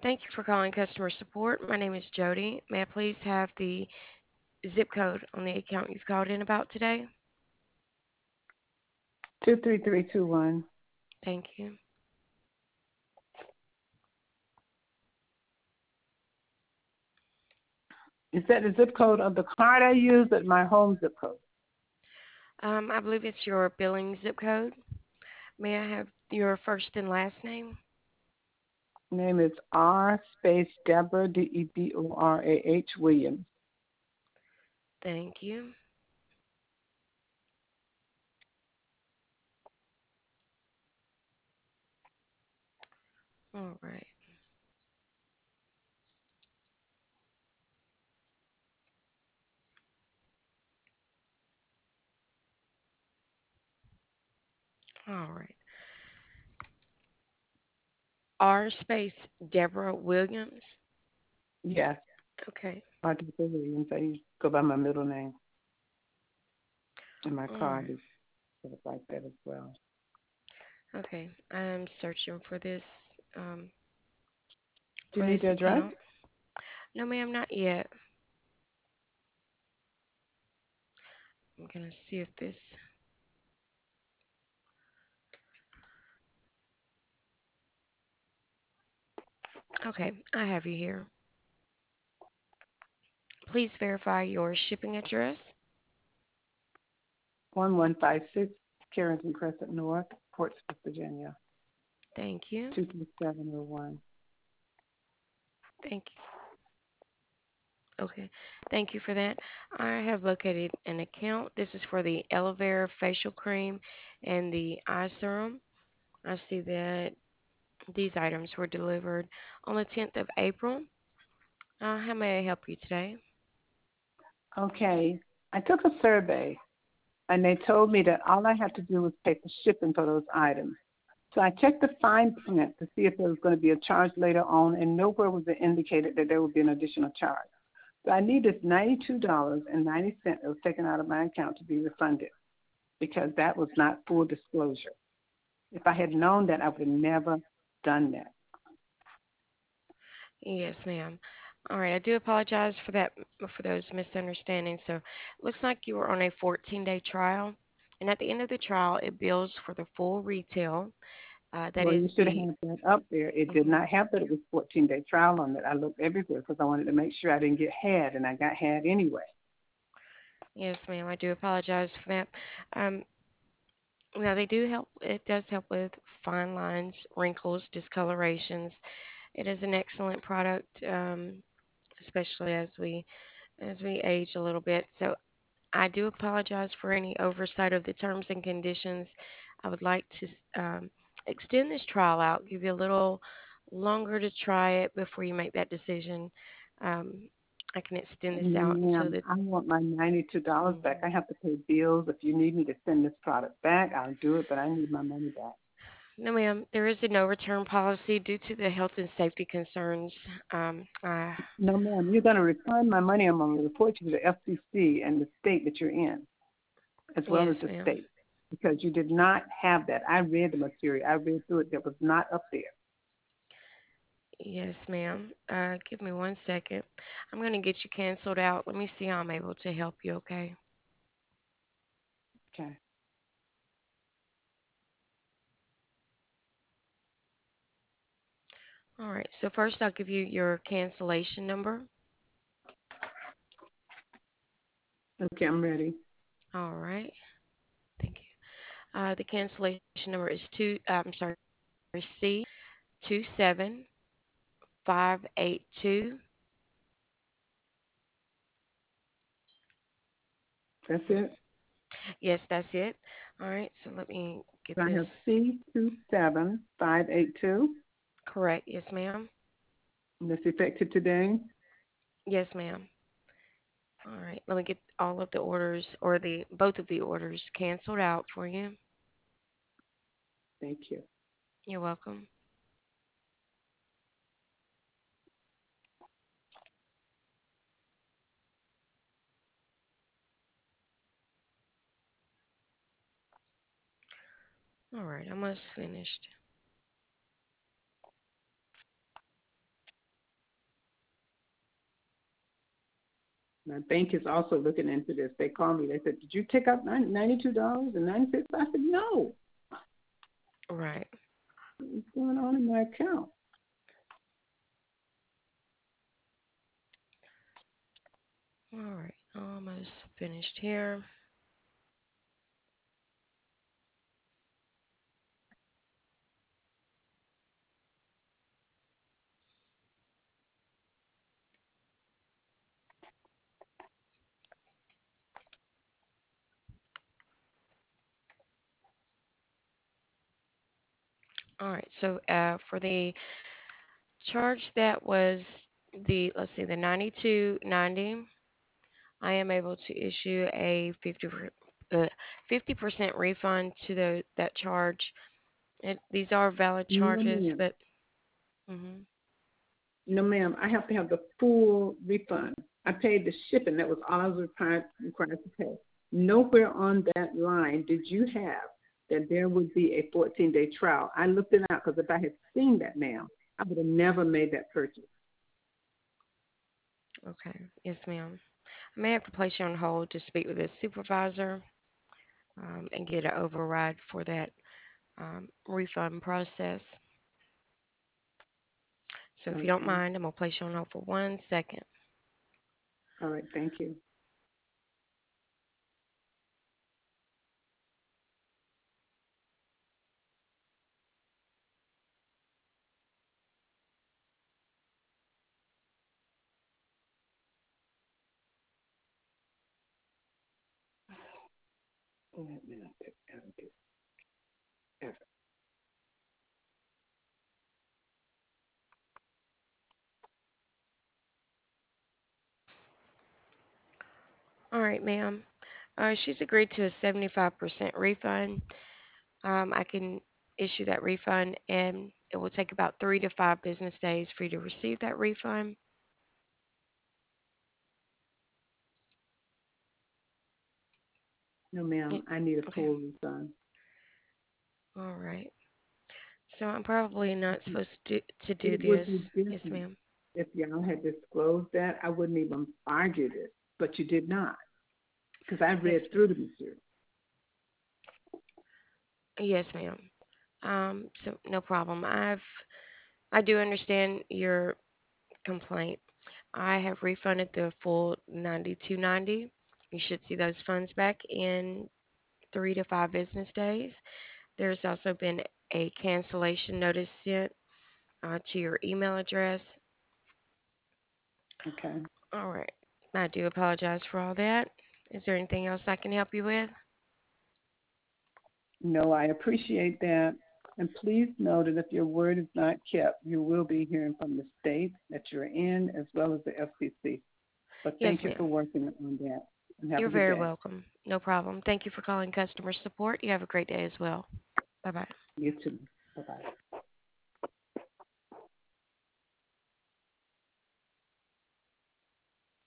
Thank you for calling customer support. My name is Jody. May I please have the zip code on the account you've called in about today? 23321. Thank you. Is that the zip code of the card I used or my home zip code? I believe it's your billing zip code. May I have your first and last name? Name is R space Deborah, Deborah Williams. Thank you. All right. All right. R space Deborah Williams. Yes, Okay. R. Deborah Williams. I used to go by my middle name, and my All card right. is sort of like that as well. Okay. I'm searching um Do for you this need the address? account. No, ma'am, not yet. I'm gonna see if this. Okay, I have you here. Please verify your shipping address. 1156 Carrington Crescent North, Portsmouth, Virginia, Thank you. 23701. Thank you. Okay. Thank you for that. I have located an account. This is for the aloe vera facial cream and the eye serum. I see that these items were delivered on the 10th of April. How may I help you today? Okay, I took a survey, and they told me that all I had to do was pay for shipping for those items. So I checked the fine print to see if there was going to be a charge later on, and nowhere was it indicated that there would be an additional charge. So I need this $92.90 that was taken out of my account to be refunded because that was not full disclosure. If I had known that, I would have never done that. Yes, ma'am. All right. I do apologize for that, for those misunderstandings. So, it looks like you were on a 14-day trial, and at the end of the trial, it bills for the full retail. That Well, is you should have the. had that up there. It did Mhm. not have that it was 14-day trial on it. I looked everywhere because I wanted to make sure I didn't get had, and I got had anyway. Yes, ma'am. I do apologize for that. Um, Now they do help. It does help with fine lines, wrinkles, discolorations. It is an excellent product, especially as we age a little bit. So I do apologize for any oversight of the terms and conditions. I would like to extend this trial out, give you a little longer to try it before you make that decision. Um, I can extend this out until Ma'am, the. I want my $92 back. Mhm. I have to pay bills. If you need me to send this product back, I'll do it, but I need my money back. No, ma'am. There is a no return policy due to the health and safety concerns. I No, ma'am, you're going to refund my money. I'm going to report you to the FCC and the state that you're in, as well Yes, as the ma'am. state, because you did not have that. I read the material. I read through it. That was not up there. Yes, ma'am. Give me 1 second. I'm going to get you canceled out. Let me see how I'm able to help you, okay? Okay. All right. So first I'll give you your cancellation number. Okay, I'm ready. All right. Thank you. The cancellation number is C 27582. That's it. Yes, that's it. All right. So let me get So I this have C27582. correct. Yes, ma'am. That's effective today. Yes, ma'am. All right. Let me get all of the orders or the both of the orders canceled out for you. Thank you. You're welcome. All right. Almost finished. My bank is also looking into this. They called me. They said, "Did you take out $92.96?" I said, "No. Right. What's going on in my account?" All right. Almost finished here. All right. So for the charge that was the, let's see, the 92.90, I am able to issue a 50% refund to that charge. These are valid No, charges, ma'am. but mhm. No, ma'am. I have to have the full refund. I paid the shipping. That was all I was required to pay. Nowhere on that line did you have that there would be a 14-day trial. I looked it out because if I had seen that, ma'am, I would have never made that purchase. Okay. Yes, ma'am. I may have to place you on hold to speak with the supervisor and get an override for that refund process. So if you don't Okay. mind, I'm going to place you on hold for 1 second. All right. Thank you. Oh, man, ever. All right, ma'am. She's agreed to a 75% refund. I can issue that refund, and it will take about 3 to 5 business days for you to receive that refund. No, ma'am. It- I need a okay. full refund. All right. So I'm probably not supposed to do It would be this. Yes, different ma'am. if y'all had disclosed that. I wouldn't even argued it, but you did not because I read Yes, through ma'am. the material. Yes, ma'am. So no problem. I do understand your complaint. I have refunded the full 92.90. You should see those funds back in 3 to 5 business days. There's also been a cancellation notice sent to your email address. Okay. All right. I do apologize for all that. Is there anything else I can help you with? No, I appreciate that. And please know that if your word is not kept, you will be hearing from the state that you're in as well as the FCC. But Yes, thank you ma'am. for working on that and have You're a good very day. welcome. No problem. Thank you for calling customer support. You have a great day as well. Bye bye. You too. Bye bye.